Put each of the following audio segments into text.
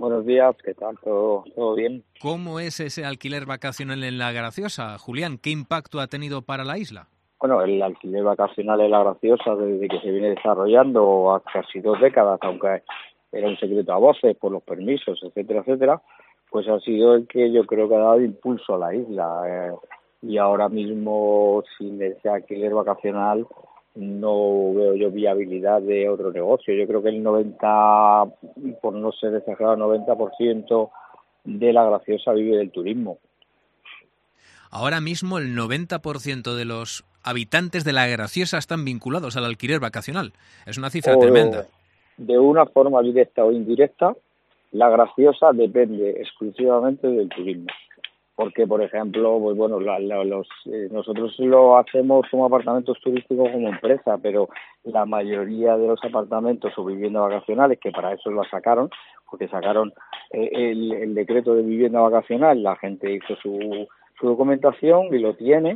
Buenos días, ¿qué tal? ¿Todo bien? ¿Cómo es ese alquiler vacacional en La Graciosa, Julián? ¿Qué impacto ha tenido para la isla? Bueno, el alquiler vacacional en La Graciosa, desde que se viene desarrollando hace casi 2 décadas, aunque era un secreto a voces por los permisos, etcétera, etcétera, pues ha sido el que yo creo que ha dado impulso a la isla. Y ahora mismo, sin ese alquiler vacacional, no veo yo viabilidad de otro negocio. Yo creo que el 90, por no ser exagerado, 90% de La Graciosa vive del turismo. Ahora mismo el 90% de los habitantes de La Graciosa están vinculados al alquiler vacacional. Es una cifra tremenda. De una forma directa o indirecta, La Graciosa depende exclusivamente del turismo. Porque, por ejemplo, pues bueno, nosotros lo hacemos como apartamentos turísticos como empresa, pero la mayoría de los apartamentos o viviendas vacacionales, que para eso lo sacaron, porque sacaron el decreto de vivienda vacacional, la gente hizo su documentación y lo tiene,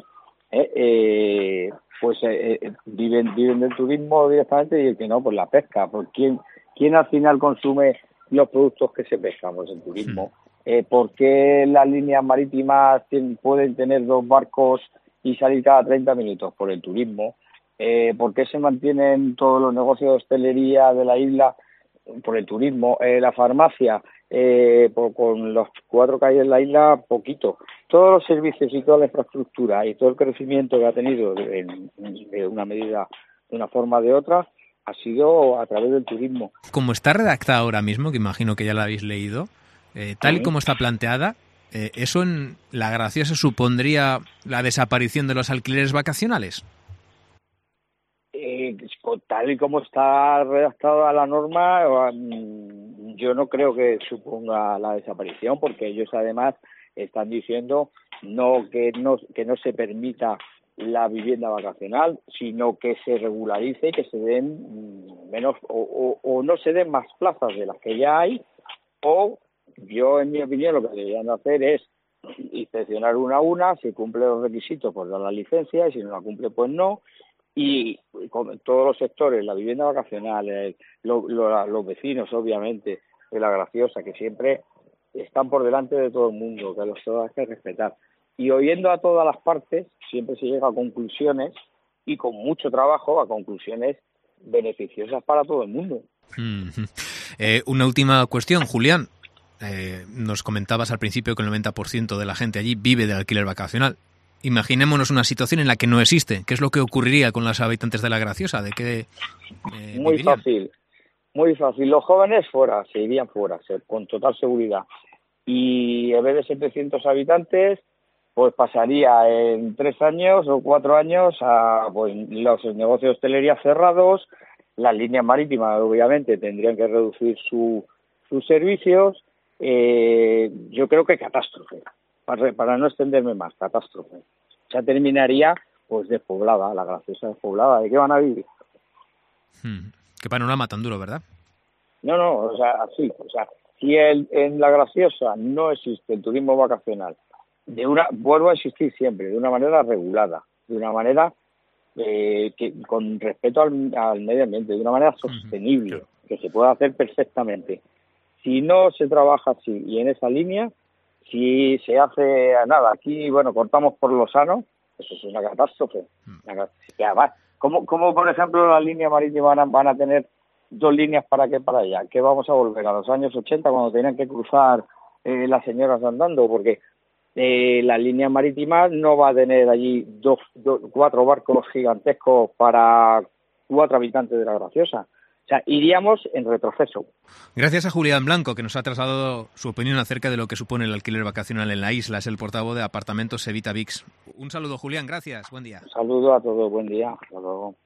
viven del turismo directamente, y el que no, pues la pesca. Pues ¿quién al final consume los productos que se pescan? Pues el turismo. ¿Por qué las líneas marítimas pueden tener 2 barcos y salir cada 30 minutos? Por el turismo. ¿Por qué se mantienen todos los negocios de hostelería de la isla? Por el turismo. La farmacia, con los 4 calles en la isla, poquito. Todos los servicios y toda la infraestructura y todo el crecimiento que ha tenido de una medida, de una forma o de otra, ha sido a través del turismo. Como está redactada ahora mismo, que imagino que ya la habéis leído, tal y como está planteada, ¿eso en La Graciosa supondría la desaparición de los alquileres vacacionales? Tal y como está redactada la norma, yo no creo que suponga la desaparición, porque ellos además están diciendo que no se permita la vivienda vacacional, sino que se regularice y que se den menos o no se den más plazas de las que ya hay, o yo, en mi opinión, lo que deberían hacer es inspeccionar una a una, si cumple los requisitos, pues dar la licencia, y si no la cumple, pues no. Y con todos los sectores, la vivienda vacacional, los vecinos, obviamente, de La Graciosa, que siempre están por delante de todo el mundo, que los hay que respetar. Y oyendo a todas las partes, siempre se llega a conclusiones, y con mucho trabajo, a conclusiones beneficiosas para todo el mundo. Una última cuestión, Julián. Nos comentabas al principio que el 90% de la gente allí vive del alquiler vacacional. Imaginémonos una situación en la que no existe. ¿Qué es lo que ocurriría con los habitantes de La Graciosa? ¿De qué Muy vivirían? Muy fácil. Los jóvenes se irían fuera, con total seguridad. Y en vez de 700 habitantes, pues pasaría en 3 años o 4 años a pues los negocios de hostelería cerrados. Las líneas marítimas, obviamente, tendrían que reducir sus servicios. Yo creo que catástrofe. Para no extenderme más, catástrofe. Ya terminaría pues despoblada, La Graciosa despoblada. ¿De qué van a vivir? Qué panorama tan duro, ¿verdad? No, o sea, así. O sea, si en La Graciosa no existe el turismo vacacional, vuelvo a existir siempre, de una manera regulada, de una manera que con respeto al medio ambiente, de una manera sostenible, claro, que se pueda hacer perfectamente. Si no se trabaja así y en esa línea, si se hace nada, aquí, bueno, cortamos por lo sano, eso es una catástrofe. Y además, ¿cómo por ejemplo las líneas marítimas van a tener 2 líneas para allá? ¿Qué vamos a volver a los años 80 cuando tenían que cruzar las señoras andando? Porque la línea marítima no va a tener allí 4 barcos gigantescos para 4 habitantes de La Graciosa. O sea, iríamos en retroceso. Gracias a Julián Blanco, que nos ha trasladado su opinión acerca de lo que supone el alquiler vacacional en la isla. Es el portavoz de Apartamentos Evita Vix. Un saludo, Julián. Gracias. Buen día. Un saludo a todos. Buen día. Hasta luego.